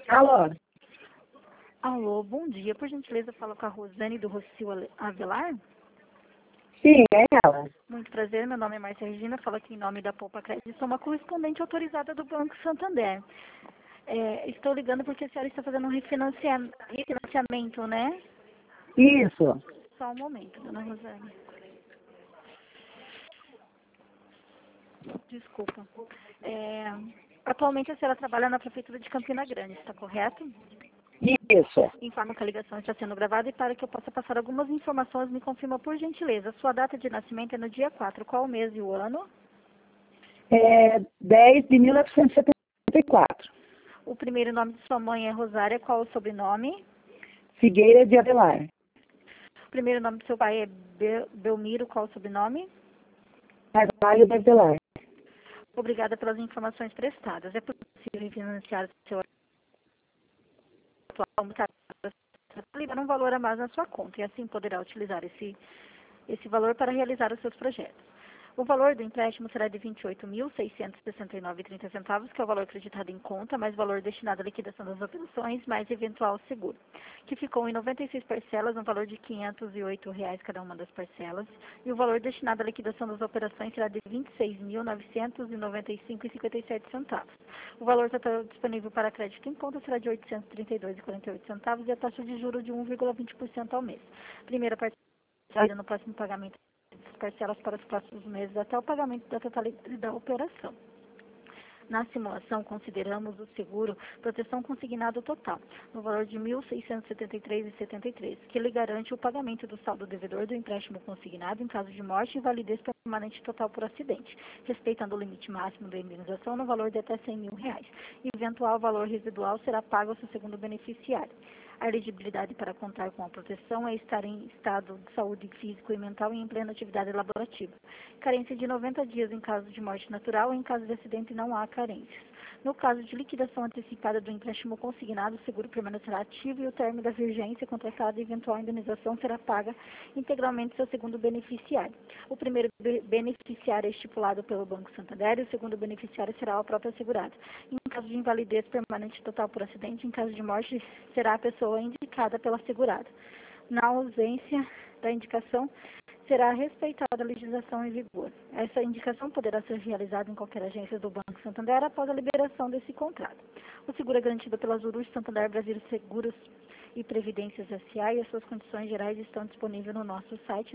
Alô? Alô, bom dia. Por gentileza, fala com a Rosane do Rocio Avelar. Sim, é ela. Muito prazer, meu nome é Márcia Regina, falo aqui em nome da Poupa Crédito, sou uma correspondente autorizada do Banco Santander. Estou ligando porque a senhora está fazendo um refinanciamento, né? Isso. Só um momento, dona Rosane. Desculpa. Atualmente a senhora trabalha na Prefeitura de Campina Grande, está correto? Isso. Informo que a ligação está sendo gravada e para que eu possa passar algumas informações, me confirma por gentileza. Sua data de nascimento é no dia 4. Qual o mês e o ano? 10 de 1974. O primeiro nome de sua mãe é Rosária. Qual o sobrenome? Figueira de Avelar. O primeiro nome do seu pai é Belmiro. Qual o sobrenome? Carvalho de Avelar. Obrigada pelas informações prestadas. É possível financiar o seu atual liberar um valor a mais na sua conta e assim poderá utilizar esse valor para realizar os seus projetos. O valor do empréstimo será de R$ 28.669,30, que é o valor acreditado em conta, mais valor destinado à liquidação das operações, mais eventual seguro, que ficou em 96 parcelas, no valor de R$ 508 cada uma das parcelas, e o valor destinado à liquidação das operações será de R$ 26.995,57. O valor total disponível para crédito em conta será de R$ 832,48 e a taxa de juros de 1,20% ao mês. Primeira parcela no próximo pagamento das parcelas para os próximos meses até o pagamento da totalidade da operação. Na simulação, consideramos o seguro proteção consignado total, no valor de R$ 1.673,73, que lhe garante o pagamento do saldo devedor do empréstimo consignado em caso de morte e invalidez permanente total por acidente, respeitando o limite máximo da indenização no valor de até R$ 100 mil. E eventual valor residual será pago ao seu segundo beneficiário. A elegibilidade para contar com a proteção é estar em estado de saúde físico e mental e em plena atividade laborativa. Carência de 90 dias em caso de morte natural, em caso de acidente não há carências. No caso de liquidação antecipada do empréstimo consignado, o seguro permanecerá ativo e o término da vigência contratada e eventual indenização será paga integralmente ao seu segundo beneficiário. O primeiro beneficiário é estipulado pelo Banco Santander e o segundo beneficiário será o próprio assegurado. Em caso de invalidez permanente total por acidente, em caso de morte, será a pessoa indicada pela assegurada. Na ausência da indicação, será respeitada a legislação em vigor. Essa indicação poderá ser realizada em qualquer agência do Banco Santander após a liberação desse contrato. O seguro é garantido pela Zurus Santander Brasil Seguros e Previdências S.A. e as suas condições gerais estão disponíveis no nosso site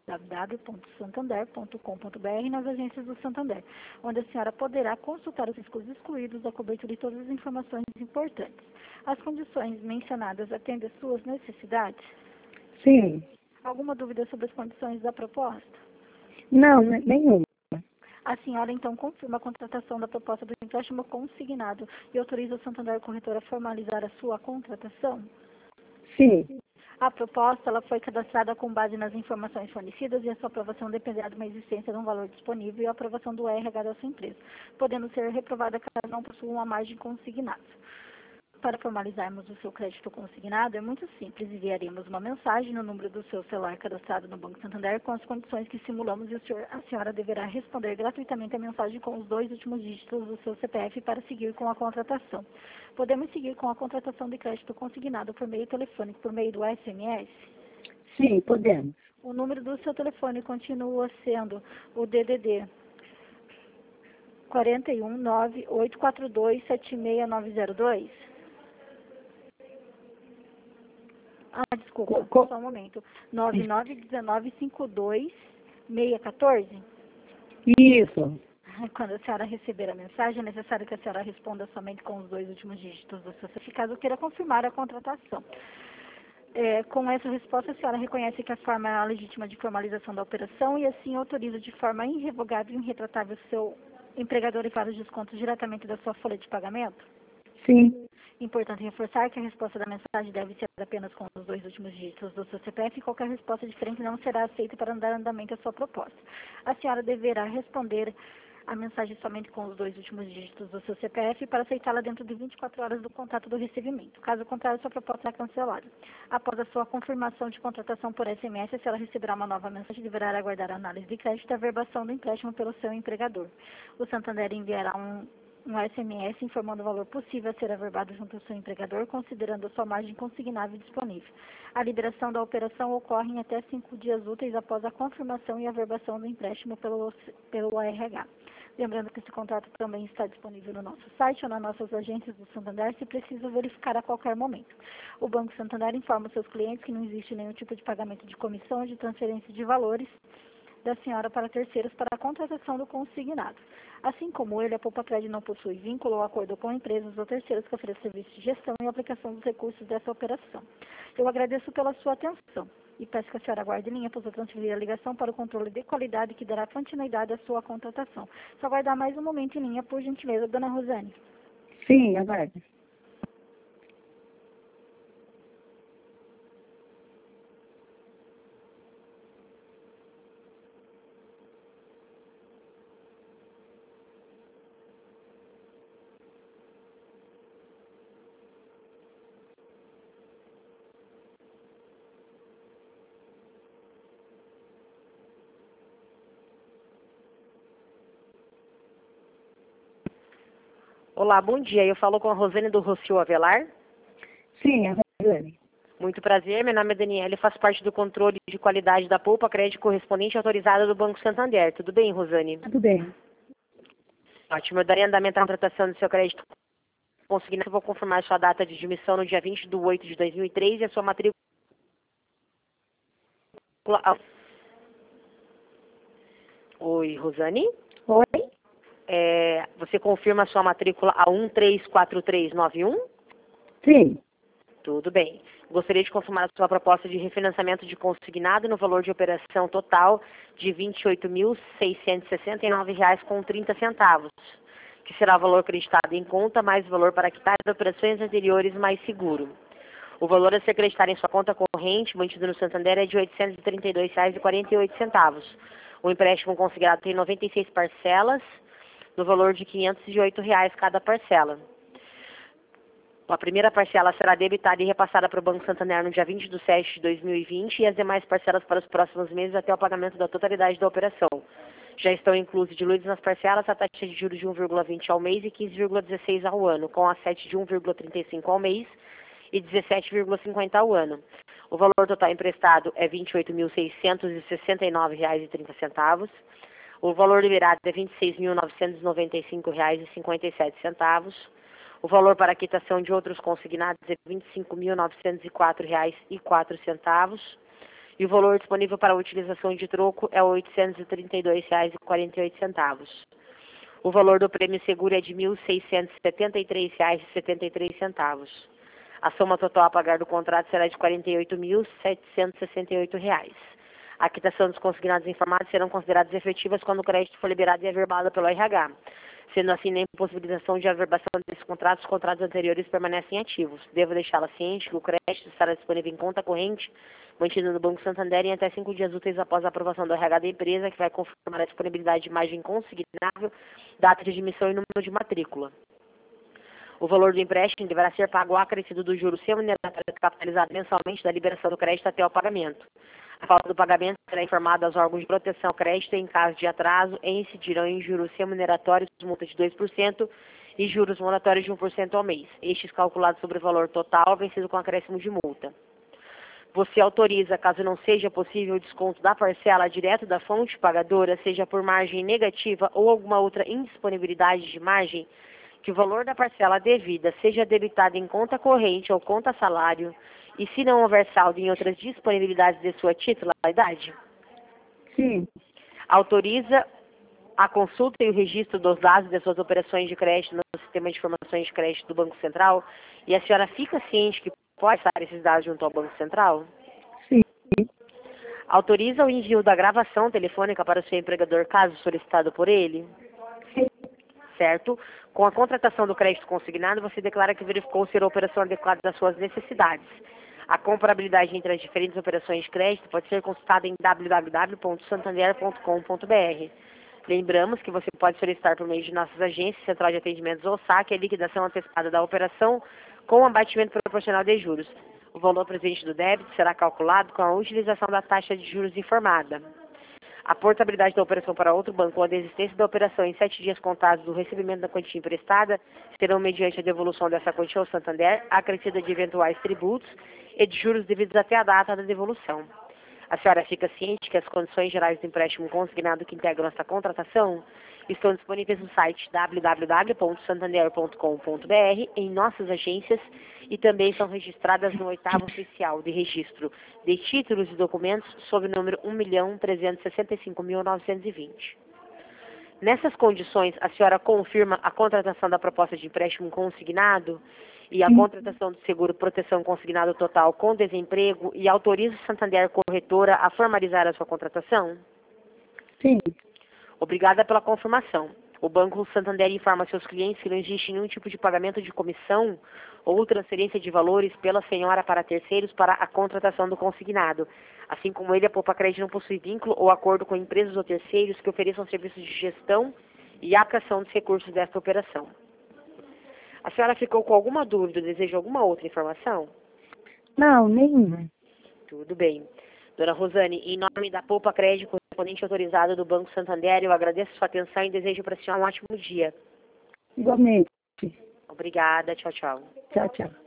www.santander.com.br e nas agências do Santander, onde a senhora poderá consultar os riscos excluídos da cobertura e todas as informações importantes. As condições mencionadas atendem às suas necessidades? Sim. Alguma dúvida sobre as condições da proposta? Não, nenhuma. A senhora, então, confirma a contratação da proposta do empréstimo consignado e autoriza o Santander Corretor a formalizar a sua contratação? Sim. A proposta ela foi cadastrada com base nas informações fornecidas e a sua aprovação dependerá de uma existência de um valor disponível e a aprovação do RH da sua empresa, podendo ser reprovada caso não possua uma margem consignada. Para formalizarmos o seu crédito consignado, é muito simples. Enviaremos uma mensagem no número do seu celular cadastrado no Banco Santander com as condições que simulamos e a senhora deverá responder gratuitamente a mensagem com os 2 últimos dígitos do seu CPF para seguir com a contratação. Podemos seguir com a contratação de crédito consignado por meio telefônico, por meio do SMS? Sim, podemos. O número do seu telefone continua sendo o DDD 41 9842 76902? Desculpa, só um momento. 991952-614? Isso. Quando a senhora receber a mensagem, é necessário que a senhora responda somente com os 2 últimos dígitos do seu CPF, caso queira confirmar a contratação. Com essa resposta, a senhora reconhece que a forma legítima de formalização da operação e assim autoriza de forma irrevogável e irretratável seu empregador e para os descontos diretamente da sua folha de pagamento? Sim. Importante reforçar que a resposta da mensagem deve ser apenas com os 2 últimos dígitos do seu CPF e qualquer resposta diferente não será aceita para dar andamento à sua proposta. A senhora deverá responder a mensagem somente com os 2 últimos dígitos do seu CPF para aceitá-la dentro de 24 horas do contato do recebimento. Caso contrário, sua proposta será cancelada. Após a sua confirmação de contratação por SMS, a senhora receberá uma nova mensagem e deverá aguardar a análise de crédito e a verbação do empréstimo pelo seu empregador. O Santander enviará um SMS informando o valor possível a ser averbado junto ao seu empregador, considerando a sua margem consignável disponível. A liberação da operação ocorre em até 5 dias úteis após a confirmação e averbação do empréstimo pelo ARH. Lembrando que esse contrato também está disponível no nosso site ou nas nossas agências do Santander, se preciso verificar a qualquer momento. O Banco Santander informa seus clientes que não existe nenhum tipo de pagamento de comissão ou de transferência de valores da senhora para terceiros para a contratação do consignado. Assim como ele, a Poupa-Cred não possui vínculo ou acordo com empresas ou terceiros que ofereçam serviços de gestão e aplicação dos recursos dessa operação. Eu agradeço pela sua atenção e peço que a senhora aguarde em linha para eu transferir a ligação para o controle de qualidade que dará continuidade à sua contratação. Só aguardar mais um momento em linha, por gentileza, dona Rosane. Sim, aguarde. Olá, bom dia. Eu falo com a Rosane do Rocio Avelar. Sim, a Rosane. Muito prazer, meu nome é Daniela e faço parte do controle de qualidade da Poupa-Cred correspondente autorizada do Banco Santander. Tudo bem, Rosane? Tudo bem. Ótimo. Eu darei andamento à contratação do seu crédito consignado. Eu vou confirmar sua data de admissão no dia 20 de 8 de 2003 e a sua matrícula. Oi, Rosane? Oi? Você confirma a sua matrícula a 134391? Sim. Tudo bem. Gostaria de confirmar a sua proposta de refinanciamento de consignado no valor de operação total de R$ 28.669,30, que será o valor acreditado em conta mais o valor para quitar de operações anteriores mais seguro. O valor a ser acreditado em sua conta corrente, mantido no Santander, é de R$ 832,48. O empréstimo consignado tem 96 parcelas, no valor de R$ 508 cada parcela. A primeira parcela será debitada e repassada para o Banco Santander no dia 20 de 7 de 2020 e as demais parcelas para os próximos meses até o pagamento da totalidade da operação. Já estão inclusos diluídos nas parcelas a taxa de juros de 1,20 ao mês e 15,16 ao ano, com a sete de 1,35 ao mês e 17,50 ao ano. O valor total emprestado é R$ 28.669,30. O valor liberado é R$ 26.995,57. O valor para quitação de outros consignados é R$ 25.904,04. E o valor disponível para utilização de troco é R$ 832,48. O valor do prêmio seguro é de R$ 1.673,73. A soma total a pagar do contrato será de R$ 48.768. A quitação dos consignados informados serão consideradas efetivas quando o crédito for liberado e averbado pelo RH. Sendo assim, na impossibilitação de averbação desses contratos, os contratos anteriores permanecem ativos. Devo deixá-la ciente que o crédito estará disponível em conta corrente, mantido no Banco Santander em até 5 dias úteis após a aprovação do RH da empresa, que vai confirmar a disponibilidade de margem consignável, data de admissão e número de matrícula. O valor do empréstimo deverá ser pago acrescido do juros remuneratório capitalizado mensalmente da liberação do crédito até o pagamento. A falta do pagamento será informada aos órgãos de proteção ao crédito e, em caso de atraso, incidirão em juros remuneratórios, multa de 2% e juros moratórios de 1% ao mês. Estes calculados sobre o valor total, vencido com acréscimo de multa. Você autoriza, caso não seja possível o desconto da parcela direto da fonte pagadora, seja por margem negativa ou alguma outra indisponibilidade de margem, que o valor da parcela devida seja debitado em conta corrente ou conta salário, e se não houver saldo em outras disponibilidades de sua titularidade? Sim. Autoriza a consulta e o registro dos dados de suas operações de crédito no sistema de informações de crédito do Banco Central, e a senhora fica ciente que pode passar esses dados junto ao Banco Central? Sim. Autoriza o envio da gravação telefônica para o seu empregador, caso solicitado por ele? Sim. Certo? Com a contratação do crédito consignado, você declara que verificou ser a operação adequada às suas necessidades. A comparabilidade entre as diferentes operações de crédito pode ser consultada em www.santander.com.br. Lembramos que você pode solicitar por meio de nossas agências, Central de Atendimentos ou SAC, a liquidação antecipada da operação com abatimento proporcional de juros. O valor presente do débito será calculado com a utilização da taxa de juros informada. A portabilidade da operação para outro banco ou a desistência da operação em 7 dias contados do recebimento da quantia emprestada serão mediante a devolução dessa quantia ao Santander, acrescida de eventuais tributos e de juros devidos até a data da devolução. A senhora fica ciente que as condições gerais do empréstimo consignado que integram esta contratação estão disponíveis no site www.santander.com.br, em nossas agências, e também são registradas no 8º oficial de registro de títulos e documentos sob o número 1.365.920. Nessas condições, a senhora confirma a contratação da proposta de empréstimo consignado e a contratação do seguro proteção consignado total com desemprego e autoriza o Santander Corretora a formalizar a sua contratação? Sim. Obrigada pela confirmação. O Banco Santander informa seus clientes que não existe nenhum tipo de pagamento de comissão ou transferência de valores pela senhora para terceiros para a contratação do consignado. Assim como ele, a Poupa Crédito não possui vínculo ou acordo com empresas ou terceiros que ofereçam serviços de gestão e aplicação dos recursos desta operação. A senhora ficou com alguma dúvida ou deseja alguma outra informação? Não, nenhuma. Tudo bem. Dona Rosane, em nome da Poupa Crédito, correspondente autorizado do Banco Santander, eu agradeço sua atenção e desejo para a senhora um ótimo dia. Igualmente. Obrigada. Tchau, tchau. Tchau, tchau.